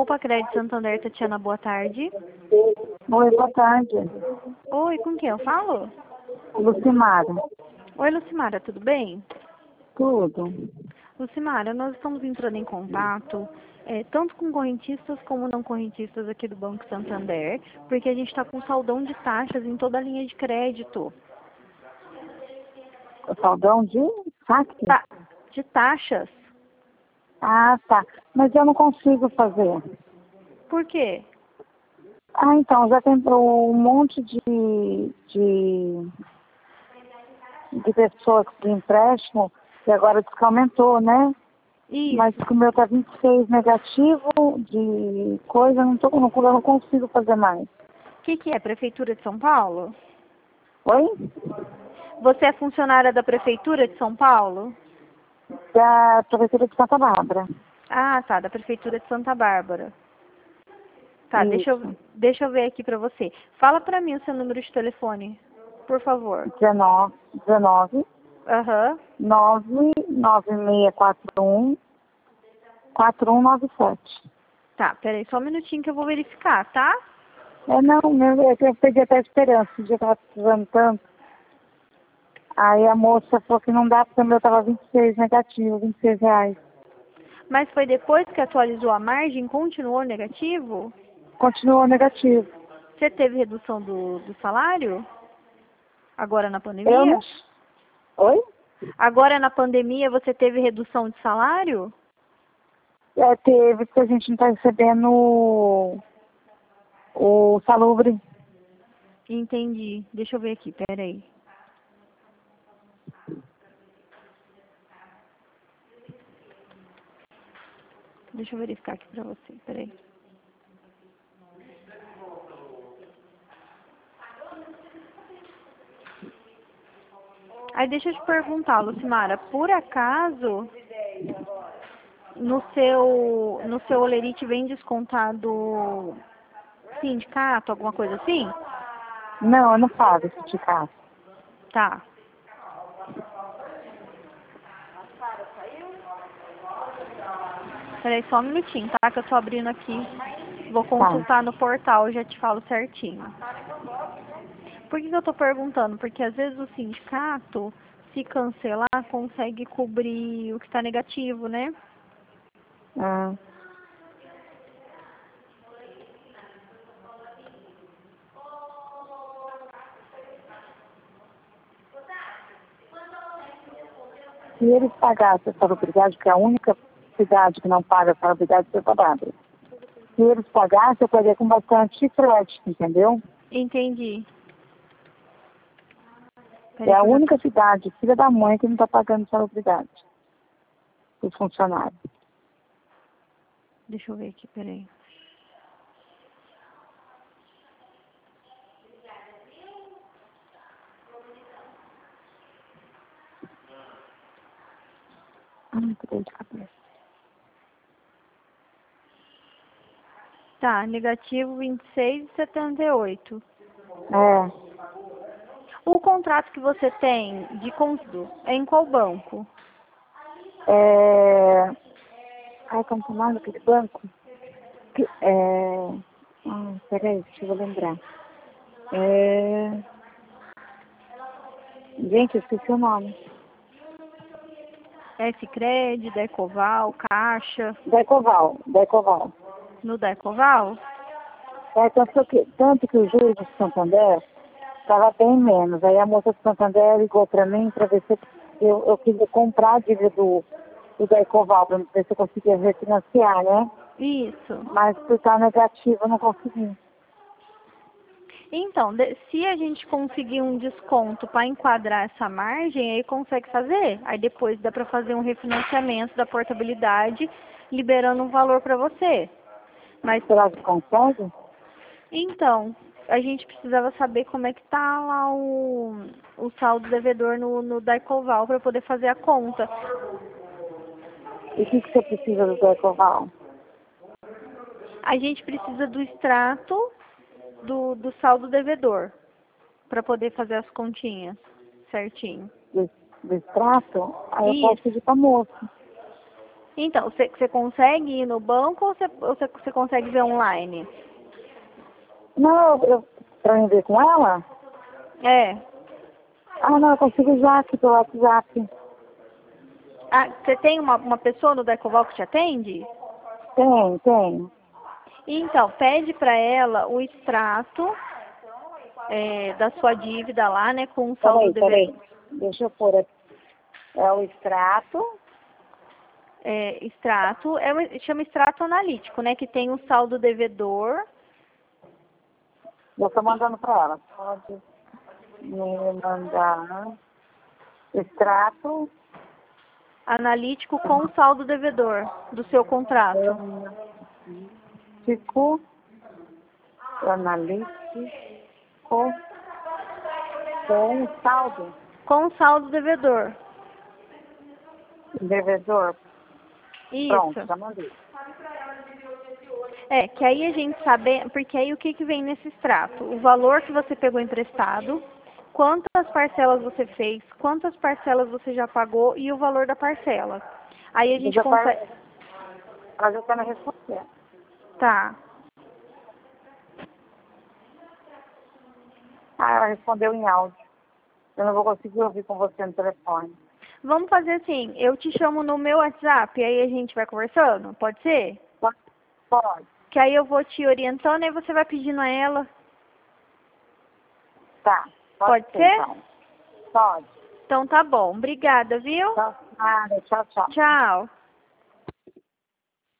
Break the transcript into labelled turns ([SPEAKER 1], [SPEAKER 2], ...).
[SPEAKER 1] Poupa Crédito Santander, Tatiana, boa tarde.
[SPEAKER 2] Oi, boa tarde.
[SPEAKER 1] Oi, com quem eu falo?
[SPEAKER 2] Lucimara.
[SPEAKER 1] Oi, Lucimara, tudo bem?
[SPEAKER 2] Tudo.
[SPEAKER 1] Lucimara, nós estamos entrando em contato, tanto com correntistas como não correntistas aqui do Banco Santander, porque a gente está com saldão de taxas em toda a linha de crédito.
[SPEAKER 2] O saldão de saque?
[SPEAKER 1] De taxas.
[SPEAKER 2] Ah, tá. Mas eu não consigo fazer.
[SPEAKER 1] Por quê?
[SPEAKER 2] Ah, então, já tem um monte de pessoas de empréstimo e agora diz que aumentou, né?
[SPEAKER 1] Isso.
[SPEAKER 2] Mas o meu tá 26 negativo de coisa, eu não consigo fazer mais.
[SPEAKER 1] O que é? Prefeitura de São Paulo?
[SPEAKER 2] Oi?
[SPEAKER 1] Você é funcionária da Prefeitura de São Paulo?
[SPEAKER 2] Da Prefeitura de Santa Bárbara.
[SPEAKER 1] Ah, tá, da Prefeitura de Santa Bárbara. Tá,
[SPEAKER 2] Isso.
[SPEAKER 1] deixa eu ver aqui pra você. Fala pra mim o seu número de telefone, por favor.
[SPEAKER 2] 19
[SPEAKER 1] Aham.
[SPEAKER 2] 99641 4197.
[SPEAKER 1] Tá, peraí, só um minutinho que eu vou verificar, tá?
[SPEAKER 2] Eu perdi até a esperança, esse dia eu tava precisando tanto. Aí a moça falou que não dá porque o meu tava 26 negativo, R$ 26.
[SPEAKER 1] Mas foi depois que atualizou a margem, continuou negativo?
[SPEAKER 2] Continuou negativo.
[SPEAKER 1] Você teve redução do salário? Agora na
[SPEAKER 2] Eu não...
[SPEAKER 1] pandemia?
[SPEAKER 2] Oi?
[SPEAKER 1] Agora na pandemia você teve redução de salário?
[SPEAKER 2] Teve, porque a gente não tá recebendo o salubre.
[SPEAKER 1] Entendi. Deixa eu ver aqui, peraí. Deixa eu verificar aqui pra você, peraí. Aí deixa eu te perguntar, Lucimara, por acaso no seu Olerite vem descontado sindicato, alguma coisa assim?
[SPEAKER 2] Não, eu não pago esse de casa.
[SPEAKER 1] Tá. Peraí só um minutinho, tá? Que eu tô abrindo aqui. Vou consultar no portal, já te falo certinho. Por que eu tô perguntando? Porque às vezes o sindicato, se cancelar, consegue cobrir o que tá negativo, né?
[SPEAKER 2] Ah. Se eles pagassem a salubridade, que é a única cidade que não paga a salubridade é Santa Bárbara. Se eles pagassem, eu pagaria com bastante crédito, entendeu?
[SPEAKER 1] Entendi.
[SPEAKER 2] É a única cidade, filha da mãe, que não está pagando salubridade. Os funcionários.
[SPEAKER 1] Deixa eu ver aqui, peraí.
[SPEAKER 2] Que dor de cabeça.
[SPEAKER 1] Tá, negativo 26,78.
[SPEAKER 2] É.
[SPEAKER 1] O contrato que você tem de consumo é em qual banco?
[SPEAKER 2] Ai, como chamava aquele banco? Peraí, deixa eu lembrar. Gente, eu esqueci o nome.
[SPEAKER 1] Sicredi, Decoval, Caixa.
[SPEAKER 2] Decoval.
[SPEAKER 1] No Decoval?
[SPEAKER 2] Tanto que o juros de Santander estava bem menos. Aí a moça de Santander ligou para mim para ver se eu queria comprar a dívida do Decoval, para ver se eu conseguia refinanciar, né?
[SPEAKER 1] Isso.
[SPEAKER 2] Mas por estar negativo eu não consegui.
[SPEAKER 1] Então, se a gente conseguir um desconto para enquadrar essa margem, aí consegue fazer. Aí depois dá para fazer um refinanciamento da portabilidade, liberando um valor para você. Mas
[SPEAKER 2] Será que consegue?
[SPEAKER 1] então, a gente precisava saber como é que tá lá o saldo devedor no Decoval para poder fazer a conta.
[SPEAKER 2] E o que você precisa do Decoval?
[SPEAKER 1] A gente precisa do extrato do saldo devedor para poder fazer as continhas certinho.
[SPEAKER 2] Do extrato? Aí eu
[SPEAKER 1] Isso.
[SPEAKER 2] posso pedir para a moça.
[SPEAKER 1] Então, você consegue ir no banco ou você consegue ver online?
[SPEAKER 2] Não, pra mim ver com ela?
[SPEAKER 1] É.
[SPEAKER 2] Ah, não, eu consigo já aqui pelo WhatsApp.
[SPEAKER 1] Ah, você tem uma pessoa no Decoval que te atende?
[SPEAKER 2] Tem.
[SPEAKER 1] Então, pede para ela o extrato da sua dívida lá, né, com o saldo
[SPEAKER 2] Peraí. Deixa eu pôr aqui. É o extrato.
[SPEAKER 1] Extrato, chama extrato analítico, né, que tem o saldo devedor.
[SPEAKER 2] Eu tô mandando pra ela. Pode me mandar extrato
[SPEAKER 1] Analítico com saldo devedor do seu contrato.
[SPEAKER 2] analítico com saldo
[SPEAKER 1] Com saldo devedor.
[SPEAKER 2] devedor.
[SPEAKER 1] Isso.
[SPEAKER 2] Pronto, já mandei.
[SPEAKER 1] Que aí a gente sabe, porque aí o que vem nesse extrato? O valor que você pegou emprestado, quantas parcelas você fez, quantas parcelas você já pagou e o valor da parcela. Aí a gente consegue...
[SPEAKER 2] Ela já tá me respondendo.
[SPEAKER 1] Tá.
[SPEAKER 2] Ah, ela respondeu em áudio. Eu não vou conseguir ouvir com você no telefone.
[SPEAKER 1] Vamos fazer assim, eu te chamo no meu WhatsApp, aí a gente vai conversando, pode ser?
[SPEAKER 2] Pode.
[SPEAKER 1] Que aí eu vou te orientando e você vai pedindo a ela.
[SPEAKER 2] Tá.
[SPEAKER 1] Pode ser?
[SPEAKER 2] Então. Pode.
[SPEAKER 1] Então tá bom. Obrigada, viu?
[SPEAKER 2] Tchau. Tchau.
[SPEAKER 1] Tchau.